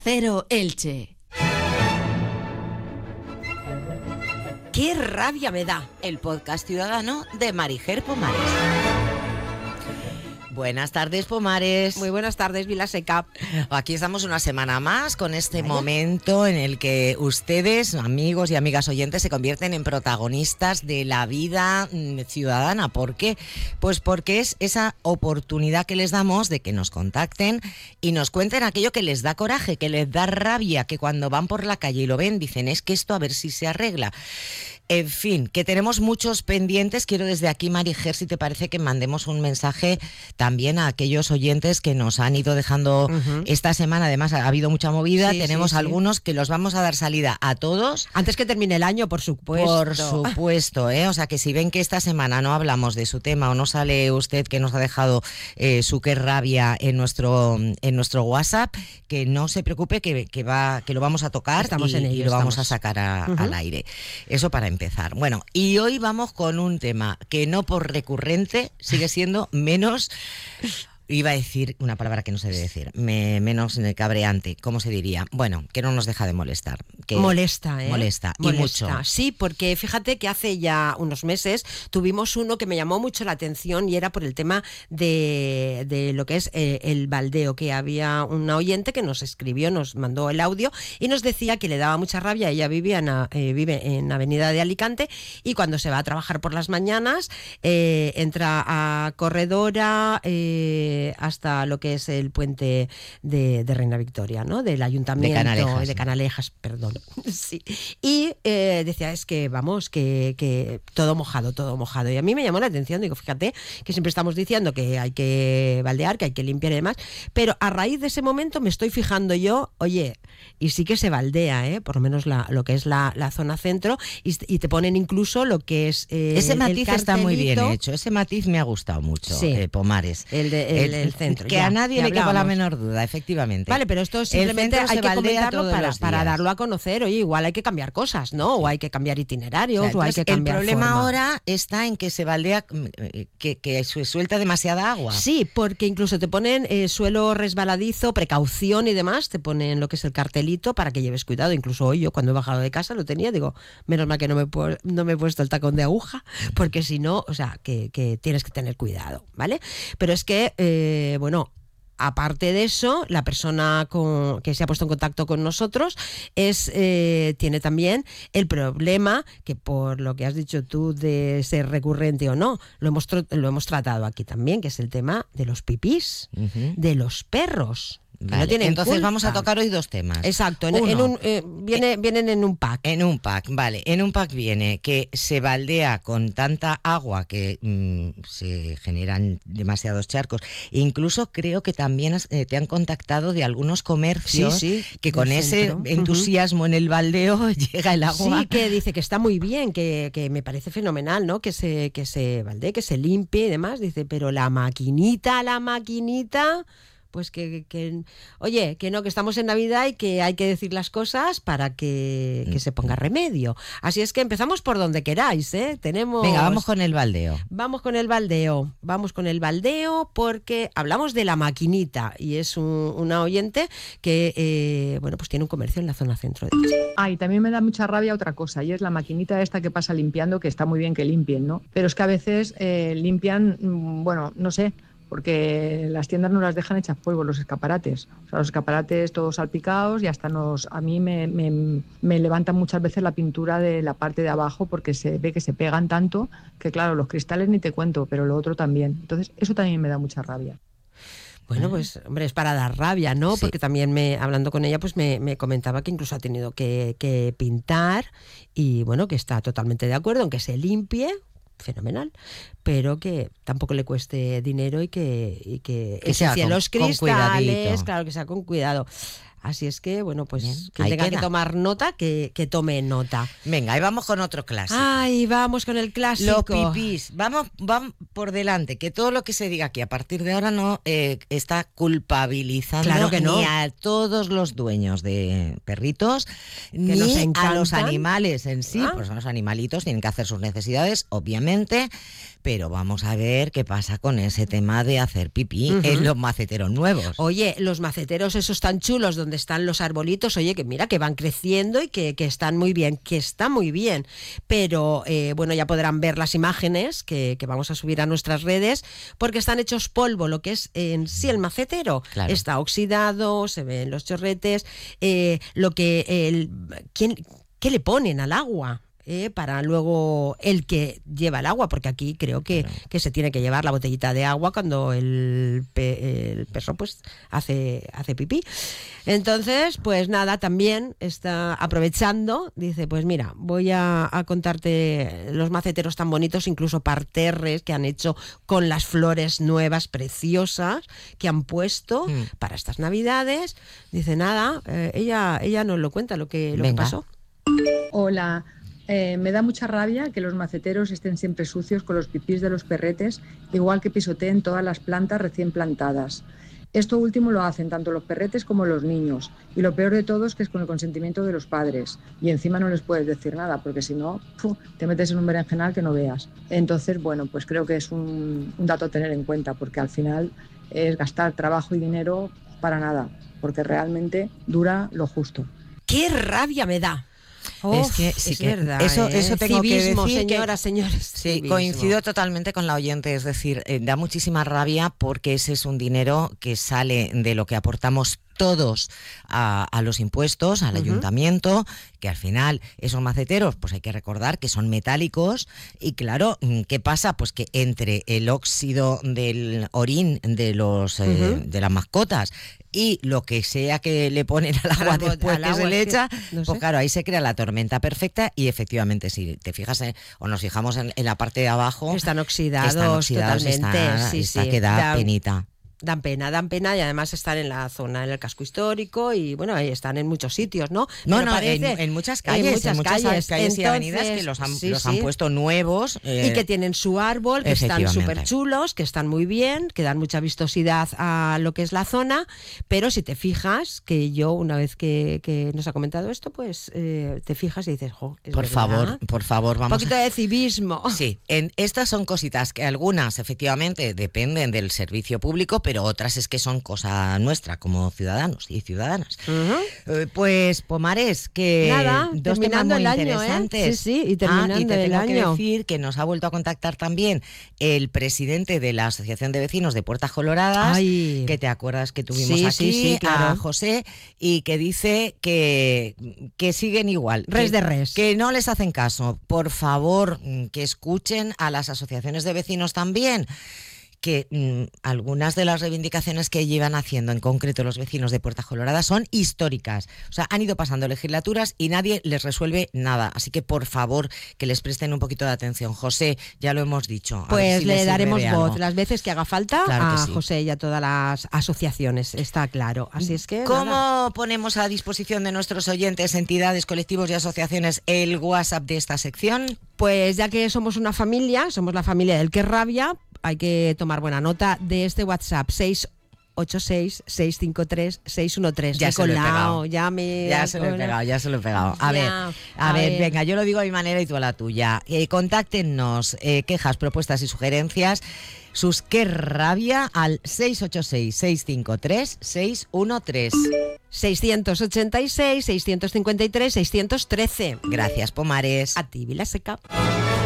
Cero Elche. ¡Qué rabia me da! El podcast ciudadano de Marijer Pomares. Buenas tardes, Pomares. Muy buenas tardes, Vilaseca. Aquí estamos una semana más con este momento en el que ustedes, amigos y amigas oyentes, se convierten en protagonistas de la vida ciudadana. ¿Por qué? Pues porque es esa oportunidad que les damos de que nos contacten y nos cuenten aquello que les da coraje, que les da rabia, que cuando van por la calle y lo ven dicen, es que esto a ver si se arregla. En fin, que tenemos muchos pendientes. Quiero desde aquí, Marijer, si te parece, que mandemos un mensaje también a aquellos oyentes que nos han ido dejando esta semana. Además, ha habido mucha movida. Tenemos algunos que los vamos a dar salida a todos. Antes que termine el año, por supuesto. Por supuesto, ¿eh? O sea, que si ven que esta semana no hablamos de su tema o no sale usted que nos ha dejado su qué rabia en nuestro WhatsApp, que no se preocupe, que lo vamos a tocar. Estamos en ello, y lo vamos a sacar al aire. Eso para empezar. Bueno, y hoy vamos con un tema que no por recurrente sigue siendo menos... Iba a decir una palabra que no se debe decir, menos cabreante, ¿cómo se diría? Bueno, que no nos deja de molestar. Que molesta, ¿eh? Molesta, y mucho. Sí, porque fíjate que hace ya unos meses tuvimos uno que me llamó mucho la atención y era por el tema de lo que es el baldeo, que había una oyente que nos escribió, nos mandó el audio y nos decía que le daba mucha rabia. Ella vive en Avenida de Alicante y cuando se va a trabajar por las mañanas entra a Corredora, hasta lo que es el puente de Reina Victoria, ¿no? Del Ayuntamiento de Canalejas, perdón. Sí. Y decía, es que vamos, que todo mojado. Y a mí me llamó la atención, digo, fíjate que siempre estamos diciendo que hay que baldear, que hay que limpiar y demás, pero a raíz de ese momento me estoy fijando yo, oye, y sí que se baldea, por lo menos lo que es la zona centro, y te ponen incluso lo que es ese matiz está muy bien hecho, ese matiz me ha gustado mucho, Pomares. El centro. Que a nadie le quepa la menor duda, efectivamente. Vale, pero esto simplemente hay que comentarlo para darlo a conocer. Oye, igual hay que cambiar cosas, ¿no? O hay que cambiar itinerarios, o hay que cambiar el problema forma. Ahora está en que se baldea, que se suelta demasiada agua. Sí, porque incluso te ponen suelo resbaladizo, precaución y demás, te ponen lo que es el cartelito para que lleves cuidado. Incluso hoy yo cuando he bajado de casa lo tenía, digo, menos mal que no me he puesto el tacón de aguja, porque si no, o sea, que tienes que tener cuidado, ¿vale? Pero es que aparte de eso, la persona que se ha puesto en contacto con nosotros tiene también el problema que, por lo que has dicho tú de ser recurrente o no, lo hemos tratado aquí también, que es el tema de los pipís, de los perros. Vale, no entonces culpa. vamos a tocar hoy dos temas. Exacto, vienen en un pack. En un pack, vale. En un pack viene que se baldea con tanta agua que se generan demasiados charcos. E incluso creo que también te han contactado de algunos comercios que con ese entusiasmo en el baldeo llega el agua. Sí, que dice que está muy bien, que me parece fenomenal, ¿no? Que se baldee, que se limpie y demás. Dice, pero la maquinita... Pues oye, que no, que estamos en Navidad y que hay que decir las cosas para que se ponga remedio. Así es que empezamos por donde queráis, ¿eh? Venga, vamos con el baldeo. Vamos con el baldeo porque hablamos de la maquinita y es una oyente que, pues tiene un comercio en la zona centro de Elche. Y también me da mucha rabia otra cosa, y es la maquinita esta que pasa limpiando, que está muy bien que limpien, ¿no? Pero es que a veces limpian, no sé, porque las tiendas no las dejan hechas polvo, los escaparates. O sea, los escaparates todos salpicados y hasta a mí me levantan muchas veces la pintura de la parte de abajo porque se ve que se pegan tanto que, claro, los cristales ni te cuento, pero lo otro también. Entonces, eso también me da mucha rabia. Bueno, pues, hombre, es para dar rabia, ¿no? Sí. Porque también hablando con ella, pues me comentaba que incluso ha tenido que pintar y, bueno, que está totalmente de acuerdo en que se limpie, fenomenal, pero que tampoco le cueste dinero y que sea los cristales, con cuidadito. claro, que sea con cuidado. Así es que, bueno, pues bien, quien tenga que tomar nota, que tome nota. Venga, ahí vamos con otro clásico. Ay, vamos con el clásico. Los pipís. Vamos por delante, que todo lo que se diga aquí a partir de ahora no está culpabilizando Claro que no. ni a todos los dueños de perritos, Que ni nos a encantan. los animales en sí. Pues los animalitos tienen que hacer sus necesidades, obviamente, pero vamos a ver qué pasa con ese tema de hacer pipí en los maceteros nuevos. Oye, los maceteros esos tan chulos donde donde están los arbolitos, oye, que mira, que van creciendo y que están muy bien, que está muy bien. Pero bueno, ya podrán ver las imágenes que vamos a subir a nuestras redes, porque están hechos polvo, lo que es en sí el macetero. Claro. Está oxidado, se ven los chorretes, ¿qué le ponen al agua? Para luego el que lleva el agua, porque aquí creo que se tiene que llevar la botellita de agua cuando el perro pues hace pipí. Entonces, pues nada, también está aprovechando, dice, pues mira, voy a contarte los maceteros tan bonitos, incluso parterres que han hecho con las flores nuevas, preciosas, que han puesto para estas navidades. Dice, nada, ella nos lo cuenta lo que pasó. Hola. Me da mucha rabia que los maceteros estén siempre sucios con los pipís de los perretes, igual que pisoteen todas las plantas recién plantadas. Esto último lo hacen tanto los perretes como los niños, y lo peor de todo es que es con el consentimiento de los padres, y encima no les puedes decir nada, porque si no, te metes en un berenjenal que no veas. Entonces, bueno, pues creo que es un dato a tener en cuenta, porque al final es gastar trabajo y dinero para nada, porque realmente dura lo justo. ¡Qué rabia me da! Es que sí, es verdad, eso tengo civismo, que decir, señoras, señores. Sí, civismo. coincido totalmente con la oyente, es decir, da muchísima rabia porque ese es un dinero que sale de lo que aportamos todos a los impuestos, al ayuntamiento, que al final esos maceteros, pues hay que recordar que son metálicos y claro, ¿qué pasa? Pues que entre el óxido del orín de de las mascotas y lo que sea que le ponen al agua después que se le echa, pues claro, ahí se crea la tormenta perfecta y efectivamente si te fijas o nos fijamos en la parte de abajo, están oxidados totalmente, está que da penita. Dan pena y además están en la zona, en el casco histórico y bueno, ahí están en muchos sitios, ¿no? En muchas calles, en muchas calles y avenidas que los han puesto nuevos. Y que tienen su árbol, que están súper chulos, que están muy bien, que dan mucha vistosidad a lo que es la zona, pero si te fijas, que yo una vez que nos ha comentado esto, pues te fijas y dices, es por verdad. favor, vamos. Un poquito de civismo. Sí, estas son cositas que algunas efectivamente dependen del servicio público, pero otras es que son cosa nuestra como ciudadanos y ciudadanas. Pues Pomares, que nada, dos temas muy interesantes. Sí, y terminando y te el tengo año. que decir que nos ha vuelto a contactar también el presidente de la Asociación de Vecinos de Puertas Coloradas, que te acuerdas que tuvimos aquí, claro. a José, y que dice que siguen igual. Res de res. Que no les hacen caso. Por favor, que escuchen a las asociaciones de vecinos también, que algunas de las reivindicaciones que llevan haciendo, en concreto los vecinos de Puertas Coloradas, son históricas. O sea, han ido pasando legislaturas y nadie les resuelve nada. Así que, por favor, que les presten un poquito de atención. José, ya lo hemos dicho. Pues si le daremos voz las veces que haga falta, claro a sí. José y a todas las asociaciones, está claro. Así es que ¿Cómo ponemos a disposición de nuestros oyentes, entidades, colectivos y asociaciones el WhatsApp de esta sección? Pues ya que somos una familia, somos la familia del Que Rabia, hay que tomar buena nota de este WhatsApp, 686-653-613. Ya se lo he pegado. Ya se lo he pegado. A ver, venga, yo lo digo a mi manera y tú a la tuya. Contáctenos, quejas, propuestas y sugerencias, sus Que Rabia al 686-653-613. 686-653-613. Gracias, Pomares. A ti, Vilaseca.